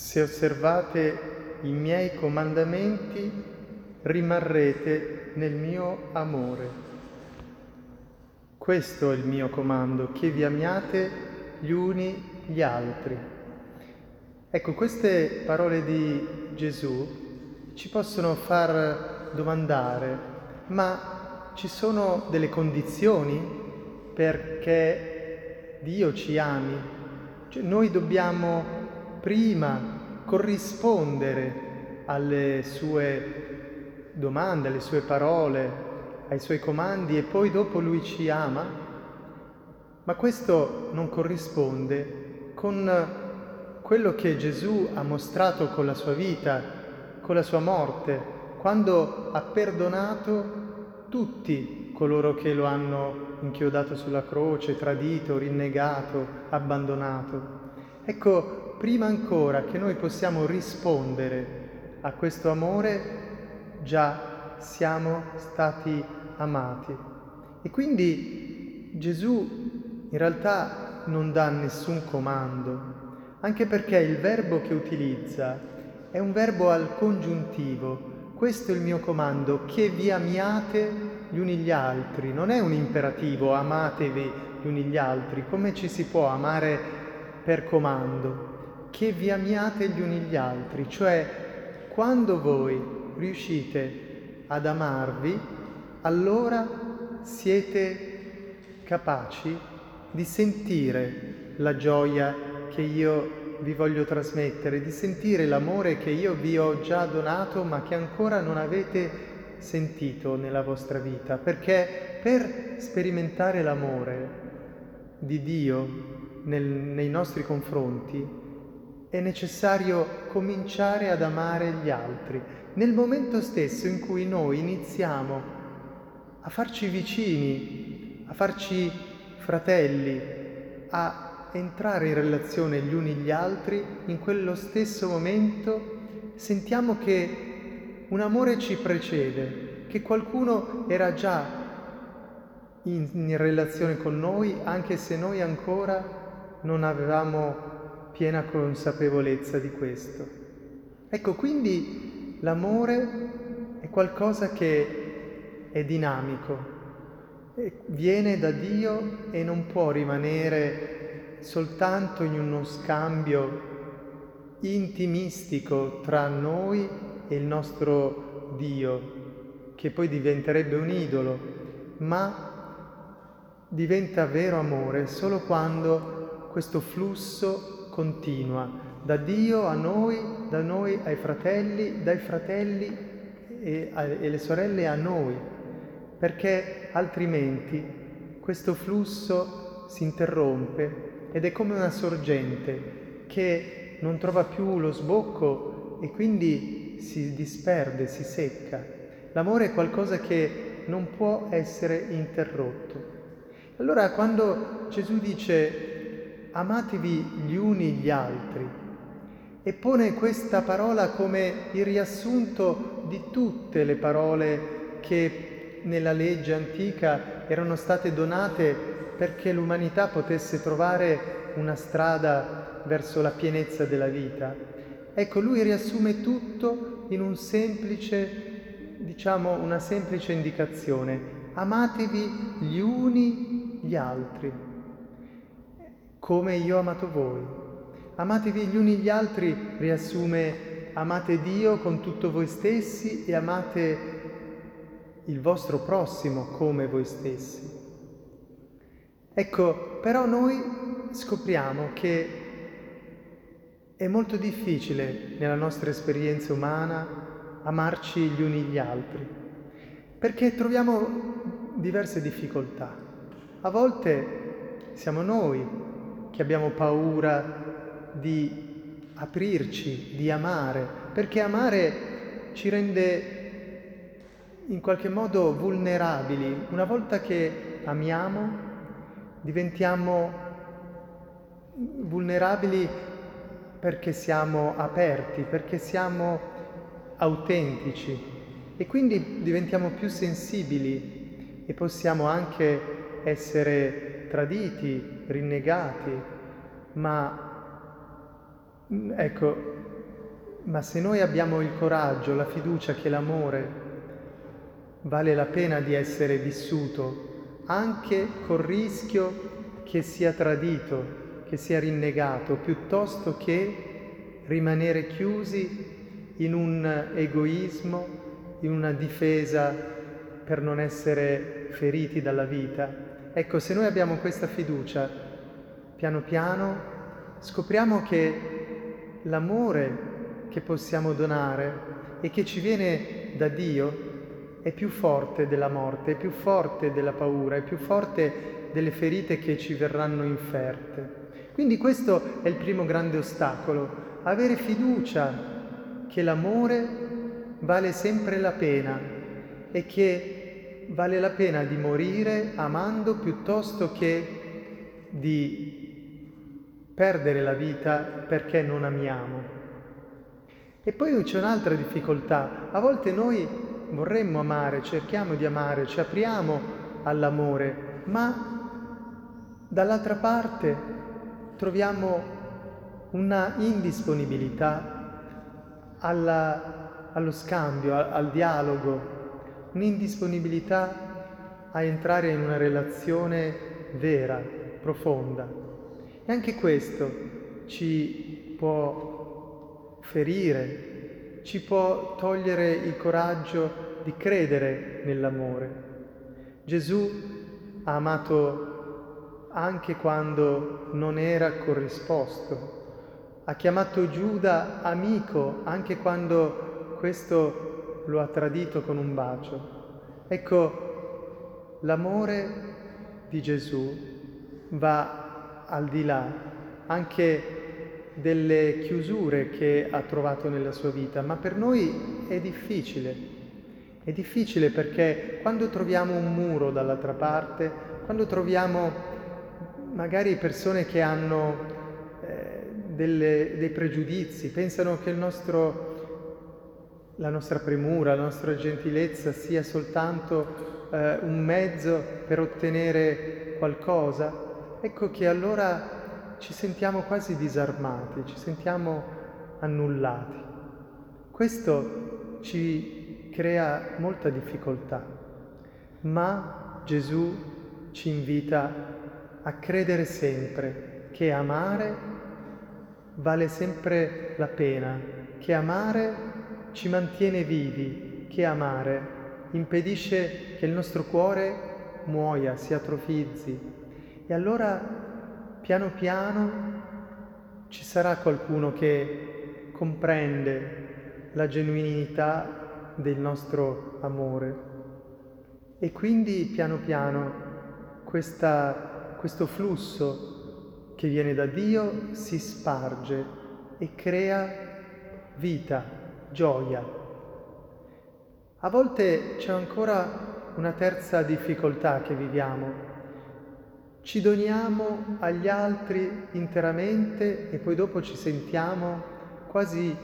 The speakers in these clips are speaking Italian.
Se osservate i miei comandamenti, rimarrete nel mio amore. Questo è il mio comando, che vi amiate gli uni gli altri. Ecco, queste parole di Gesù ci possono far domandare, ma ci sono delle condizioni perché Dio ci ami? Cioè, noi dobbiamo prima corrispondere alle sue domande, alle sue parole, ai suoi comandi e poi dopo Lui ci ama? Ma questo non corrisponde con quello che Gesù ha mostrato con la sua vita, con la sua morte, quando ha perdonato tutti coloro che lo hanno inchiodato sulla croce, tradito, rinnegato, abbandonato. Ecco, prima ancora che noi possiamo rispondere a questo amore, già siamo stati amati. E quindi Gesù in realtà non dà nessun comando, anche perché il verbo che utilizza è un verbo al congiuntivo. Questo è il mio comando, che vi amiate gli uni gli altri. Non è un imperativo, amatevi gli uni gli altri. Come ci si può amare per comando? Che vi amiate gli uni gli altri. Cioè, quando voi riuscite ad amarvi, allora siete capaci di sentire la gioia che io vi voglio trasmettere, di sentire l'amore che io vi ho già donato ma che ancora non avete sentito nella vostra vita, perché per sperimentare l'amore di Dio nei nostri confronti è necessario cominciare ad amare gli altri. Nel momento stesso in cui noi iniziamo a farci vicini, a farci fratelli, a entrare in relazione gli uni gli altri, in quello stesso momento sentiamo che un amore ci precede, che qualcuno era già in relazione con noi, anche se noi ancora non avevamo piena consapevolezza di questo. Ecco, quindi l'amore è qualcosa che è dinamico, viene da Dio e non può rimanere soltanto in uno scambio intimistico tra noi e il nostro Dio, che poi diventerebbe un idolo, ma diventa vero amore solo quando questo flusso continua da Dio a noi, da noi ai fratelli, dai fratelli e le sorelle a noi, perché altrimenti questo flusso si interrompe ed è come una sorgente che non trova più lo sbocco e quindi si disperde, si secca. L'amore è qualcosa che non può essere interrotto. Allora quando Gesù dice amatevi gli uni gli altri e pone questa parola come il riassunto di tutte le parole che nella legge antica erano state donate perché l'umanità potesse trovare una strada verso la pienezza della vita, ecco, lui riassume tutto in un semplice, una semplice indicazione: amatevi gli uni gli altri, come io ho amato voi. Amatevi gli uni gli altri riassume: amate Dio con tutto voi stessi e amate il vostro prossimo come voi stessi. Ecco, però noi scopriamo che è molto difficile nella nostra esperienza umana amarci gli uni gli altri, perché troviamo diverse difficoltà. A volte siamo noi che abbiamo paura di aprirci, di amare, perché amare ci rende in qualche modo vulnerabili. Una volta che amiamo, diventiamo vulnerabili perché siamo aperti, perché siamo autentici e quindi diventiamo più sensibili e possiamo anche essere traditi, rinnegati, ma ecco, Ma se noi abbiamo il coraggio, la fiducia che l'amore vale la pena di essere vissuto, anche col rischio che sia tradito, che sia rinnegato, piuttosto che rimanere chiusi in un egoismo, in una difesa per non essere feriti dalla vita. Ecco, se noi abbiamo questa fiducia, piano piano scopriamo che l'amore che possiamo donare e che ci viene da Dio è più forte della morte, è più forte della paura, è più forte delle ferite che ci verranno inferte. Quindi questo è il primo grande ostacolo, avere fiducia che l'amore vale sempre la pena e che vale la pena di morire amando piuttosto che di perdere la vita perché non amiamo. E poi c'è un'altra difficoltà, a volte noi vorremmo amare, cerchiamo di amare, ci apriamo all'amore, ma dall'altra parte troviamo una indisponibilità allo scambio, al dialogo, un'indisponibilità a entrare in una relazione vera, profonda. E anche questo ci può ferire, ci può togliere il coraggio di credere nell'amore. Gesù ha amato anche quando non era corrisposto, ha chiamato Giuda amico anche quando questo lo ha tradito con un bacio. Ecco, l'amore di Gesù va al di là anche delle chiusure che ha trovato nella sua vita, ma per noi è difficile perché quando troviamo un muro dall'altra parte, quando troviamo magari persone che hanno dei pregiudizi, pensano che la nostra premura, la nostra gentilezza sia soltanto un mezzo per ottenere qualcosa, ecco che allora ci sentiamo quasi disarmati, ci sentiamo annullati. Questo ci crea molta difficoltà, ma Gesù ci invita a credere sempre che amare vale sempre la pena, che amare ci mantiene vivi, che amare impedisce che il nostro cuore muoia, si atrofizzi. E allora piano piano ci sarà qualcuno che comprende la genuinità del nostro amore e quindi piano piano questo flusso che viene da Dio si sparge e crea vita, gioia. A volte c'è ancora una terza difficoltà che viviamo. Ci doniamo agli altri interamente e poi dopo ci sentiamo quasi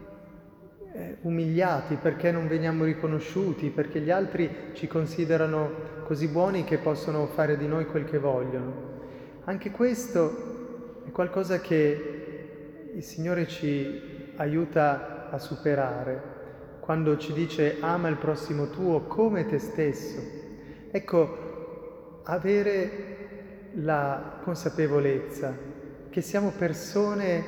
umiliati perché non veniamo riconosciuti, perché gli altri ci considerano così buoni che possono fare di noi quel che vogliono. Anche questo è qualcosa che il Signore ci aiuta a superare quando ci dice ama il prossimo tuo come te stesso. Ecco, avere la consapevolezza che siamo persone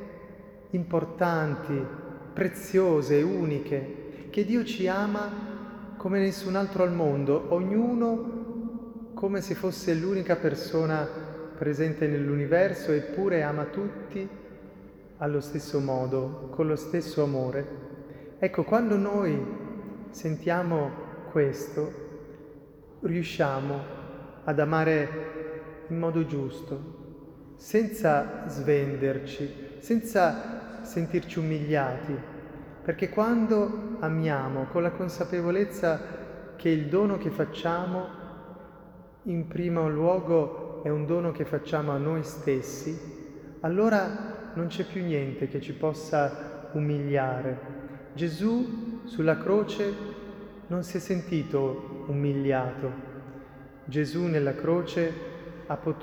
importanti, preziose, uniche, che Dio ci ama come nessun altro al mondo, ognuno come se fosse l'unica persona presente nell'universo, eppure ama tutti allo stesso modo, con lo stesso amore. Ecco, quando noi sentiamo questo, riusciamo ad amare in modo giusto, senza svenderci, senza sentirci umiliati, perché quando amiamo con la consapevolezza che il dono che facciamo in primo luogo è un dono che facciamo a noi stessi, allora non c'è più niente che ci possa umiliare. Gesù sulla croce non si è sentito umiliato. Gesù nella croce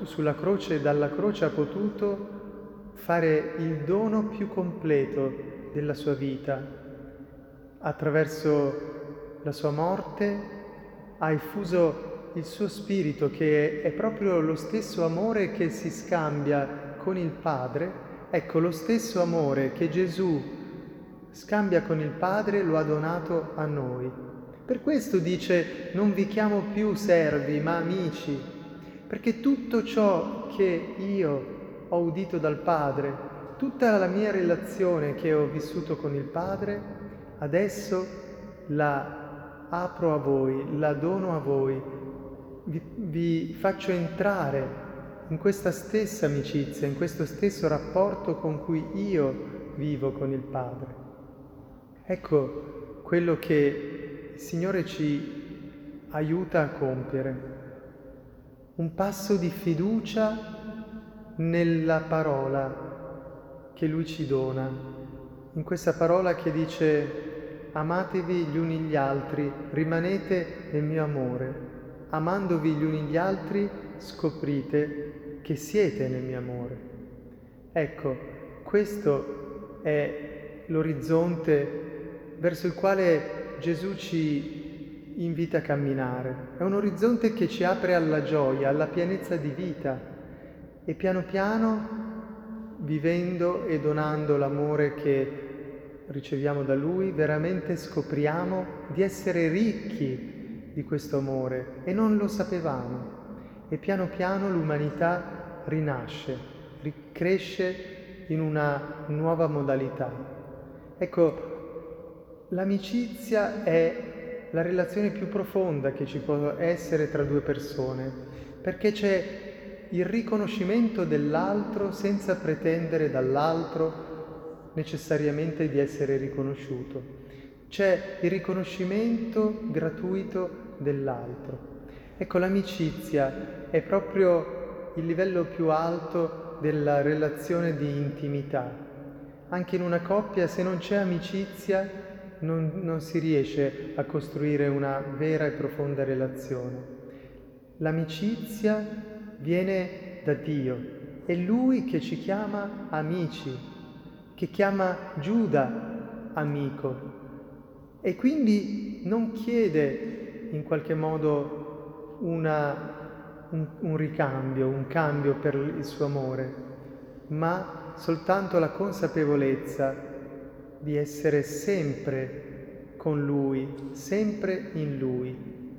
dalla croce ha potuto fare il dono più completo della sua vita. Attraverso la sua morte ha effuso il suo spirito, che è proprio lo stesso amore che si scambia con il Padre. Ecco, lo stesso amore che Gesù scambia con il Padre lo ha donato a noi. Per questo dice: non vi chiamo più servi, ma amici, perché tutto ciò che io ho udito dal Padre, tutta la mia relazione che ho vissuto con il Padre, adesso la apro a voi, la dono a voi, vi faccio entrare in questa stessa amicizia, in questo stesso rapporto con cui io vivo con il Padre. Ecco quello che il Signore ci aiuta a compiere. Un passo di fiducia nella parola che Lui ci dona, in questa parola che dice: amatevi gli uni gli altri, rimanete nel mio amore. Amandovi gli uni gli altri scoprite che siete nel mio amore. Ecco, questo è l'orizzonte verso il quale Gesù ci invita a camminare. È un orizzonte che ci apre alla gioia, alla pienezza di vita, e piano piano, vivendo e donando l'amore che riceviamo da Lui, veramente scopriamo di essere ricchi di questo amore e non lo sapevamo. E piano piano l'umanità rinasce, cresce in una nuova modalità. Ecco, l'amicizia è la relazione più profonda che ci può essere tra due persone, perché c'è il riconoscimento dell'altro senza pretendere dall'altro necessariamente di essere riconosciuto. C'è il riconoscimento gratuito dell'altro. Ecco, l'amicizia è proprio il livello più alto della relazione di intimità. Anche in una coppia, se non c'è amicizia, non si riesce a costruire una vera e profonda relazione. L'amicizia viene da Dio, è Lui che ci chiama amici, che chiama Giuda amico, e quindi non chiede in qualche modo un ricambio, un cambio per il suo amore, ma soltanto la consapevolezza di essere sempre con Lui, sempre in Lui.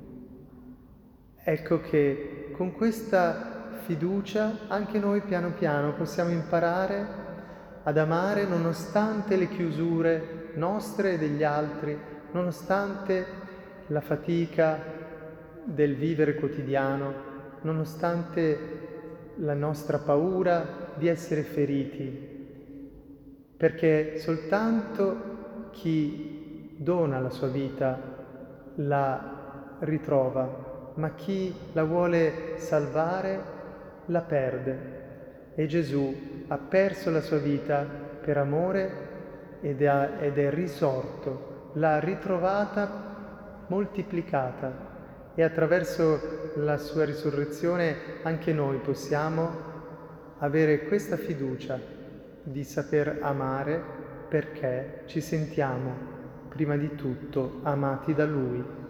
Ecco che con questa fiducia anche noi piano piano possiamo imparare ad amare nonostante le chiusure nostre e degli altri, nonostante la fatica del vivere quotidiano, nonostante la nostra paura di essere feriti, perché soltanto chi dona la sua vita la ritrova, ma chi la vuole salvare la perde. E Gesù ha perso la sua vita per amore ed è risorto, l'ha ritrovata moltiplicata, e attraverso la sua risurrezione anche noi possiamo avere questa fiducia di saper amare, perché ci sentiamo prima di tutto amati da Lui.